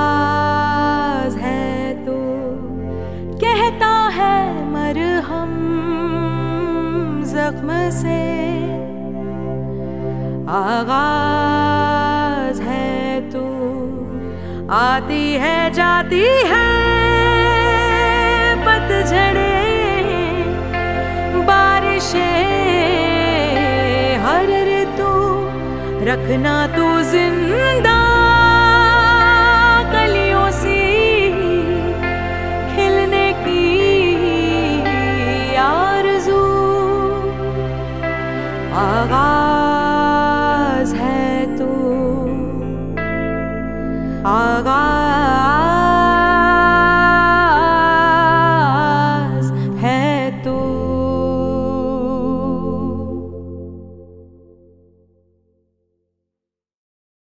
आगाज है तो कहता है मरहम जख्म से। आगाज है तो आती है जाती है पतझड़े बारिशें हर ऋतु रखना तू जिंदा कलियों सी खिलने की आरज़ू। आगाज है तू आगाज